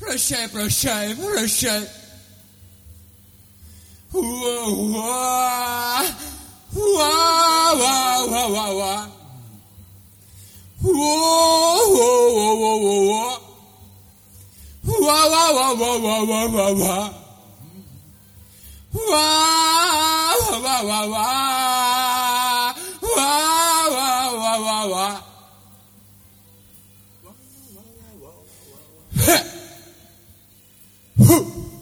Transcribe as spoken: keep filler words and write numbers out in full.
Прощай, прощай, прощай. Уа, уа, уа, уа, уа, уа. Уа, уа, уа, уа, уа. Уа, уа, уа, уа, уа, уа, уа, уа. Уа, уа, уа, уа. Уа, уа, уа, уа, уа. Хе! Ху!